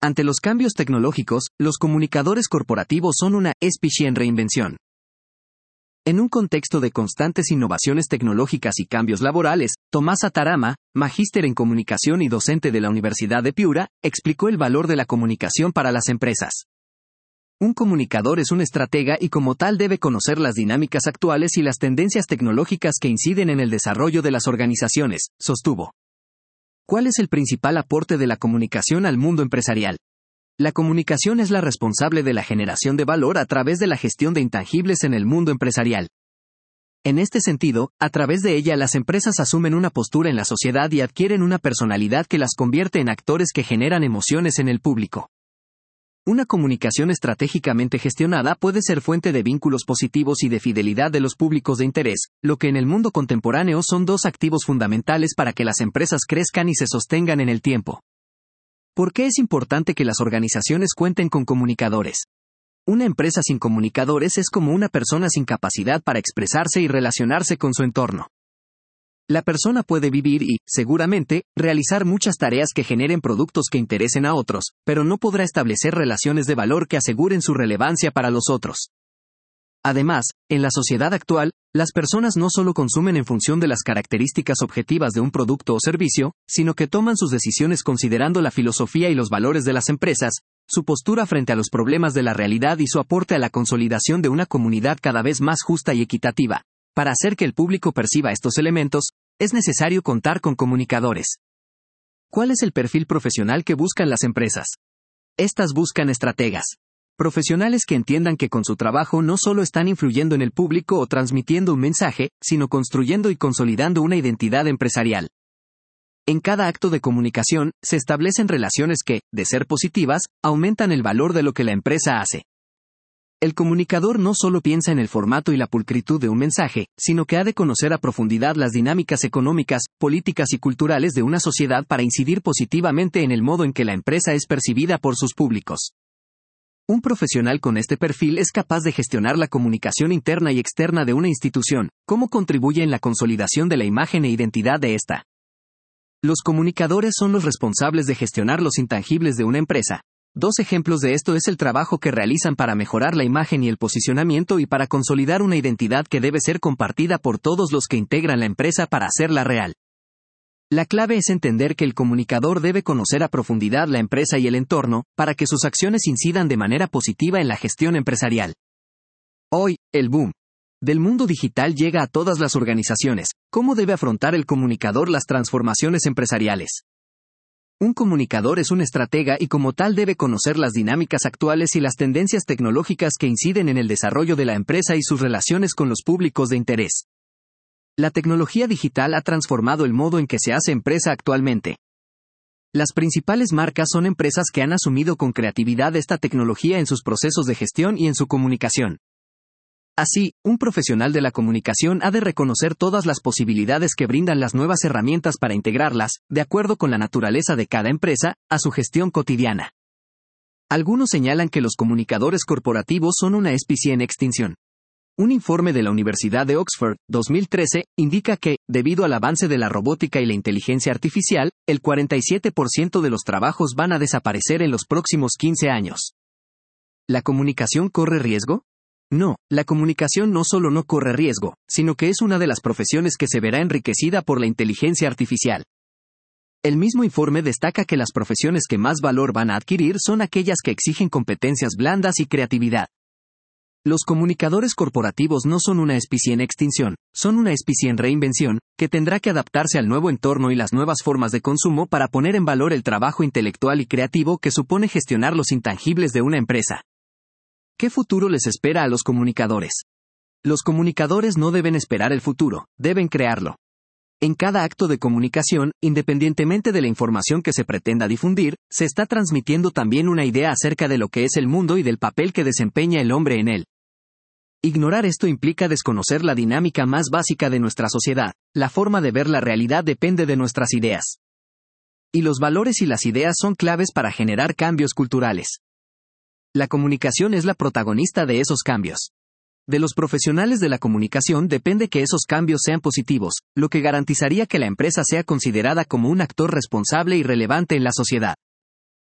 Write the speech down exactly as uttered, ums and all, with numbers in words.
Ante los cambios tecnológicos, los comunicadores corporativos son una especie en reinvención. En un contexto de constantes innovaciones tecnológicas y cambios laborales, Tomás Atarama, magíster en comunicación y docente de la Universidad de Piura, explicó el valor de la comunicación para las empresas. Un comunicador es un estratega y como tal debe conocer las dinámicas actuales y las tendencias tecnológicas que inciden en el desarrollo de las organizaciones, sostuvo. ¿Cuál es el principal aporte de la comunicación al mundo empresarial? La comunicación es la responsable de la generación de valor a través de la gestión de intangibles en el mundo empresarial. En este sentido, a través de ella las empresas asumen una postura en la sociedad y adquieren una personalidad que las convierte en actores que generan emociones en el público. Una comunicación estratégicamente gestionada puede ser fuente de vínculos positivos y de fidelidad de los públicos de interés, lo que en el mundo contemporáneo son dos activos fundamentales para que las empresas crezcan y se sostengan en el tiempo. ¿Por qué es importante que las organizaciones cuenten con comunicadores? Una empresa sin comunicadores es como una persona sin capacidad para expresarse y relacionarse con su entorno. La persona puede vivir y, seguramente, realizar muchas tareas que generen productos que interesen a otros, pero no podrá establecer relaciones de valor que aseguren su relevancia para los otros. Además, en la sociedad actual, las personas no solo consumen en función de las características objetivas de un producto o servicio, sino que toman sus decisiones considerando la filosofía y los valores de las empresas, su postura frente a los problemas de la realidad y su aporte a la consolidación de una comunidad cada vez más justa y equitativa. Para hacer que el público perciba estos elementos, es necesario contar con comunicadores. ¿Cuál es el perfil profesional que buscan las empresas? Estas buscan estrategas. Profesionales que entiendan que con su trabajo no solo están influyendo en el público o transmitiendo un mensaje, sino construyendo y consolidando una identidad empresarial. En cada acto de comunicación, se establecen relaciones que, de ser positivas, aumentan el valor de lo que la empresa hace. El comunicador no solo piensa en el formato y la pulcritud de un mensaje, sino que ha de conocer a profundidad las dinámicas económicas, políticas y culturales de una sociedad para incidir positivamente en el modo en que la empresa es percibida por sus públicos. Un profesional con este perfil es capaz de gestionar la comunicación interna y externa de una institución, cómo contribuye en la consolidación de la imagen e identidad de esta. Los comunicadores son los responsables de gestionar los intangibles de una empresa. Dos ejemplos de esto es el trabajo que realizan para mejorar la imagen y el posicionamiento y para consolidar una identidad que debe ser compartida por todos los que integran la empresa para hacerla real. La clave es entender que el comunicador debe conocer a profundidad la empresa y el entorno, para que sus acciones incidan de manera positiva en la gestión empresarial. Hoy, el boom del mundo digital llega a todas las organizaciones. ¿Cómo debe afrontar el comunicador las transformaciones empresariales? Un comunicador es un estratega y como tal debe conocer las dinámicas actuales y las tendencias tecnológicas que inciden en el desarrollo de la empresa y sus relaciones con los públicos de interés. La tecnología digital ha transformado el modo en que se hace empresa actualmente. Las principales marcas son empresas que han asumido con creatividad esta tecnología en sus procesos de gestión y en su comunicación. Así, un profesional de la comunicación ha de reconocer todas las posibilidades que brindan las nuevas herramientas para integrarlas, de acuerdo con la naturaleza de cada empresa, a su gestión cotidiana. Algunos señalan que los comunicadores corporativos son una especie en extinción. Un informe de la Universidad de Oxford, dos mil trece, indica que, debido al avance de la robótica y la inteligencia artificial, el cuarenta y siete por ciento de los trabajos van a desaparecer en los próximos quince años. ¿La comunicación corre riesgo? No, la comunicación no solo no corre riesgo, sino que es una de las profesiones que se verá enriquecida por la inteligencia artificial. El mismo informe destaca que las profesiones que más valor van a adquirir son aquellas que exigen competencias blandas y creatividad. Los comunicadores corporativos no son una especie en extinción, son una especie en reinvención, que tendrá que adaptarse al nuevo entorno y las nuevas formas de consumo para poner en valor el trabajo intelectual y creativo que supone gestionar los intangibles de una empresa. ¿Qué futuro les espera a los comunicadores? Los comunicadores no deben esperar el futuro, deben crearlo. En cada acto de comunicación, independientemente de la información que se pretenda difundir, se está transmitiendo también una idea acerca de lo que es el mundo y del papel que desempeña el hombre en él. Ignorar esto implica desconocer la dinámica más básica de nuestra sociedad. La forma de ver la realidad depende de nuestras ideas. Y los valores y las ideas son claves para generar cambios culturales. La comunicación es la protagonista de esos cambios. De los profesionales de la comunicación depende que esos cambios sean positivos, lo que garantizaría que la empresa sea considerada como un actor responsable y relevante en la sociedad.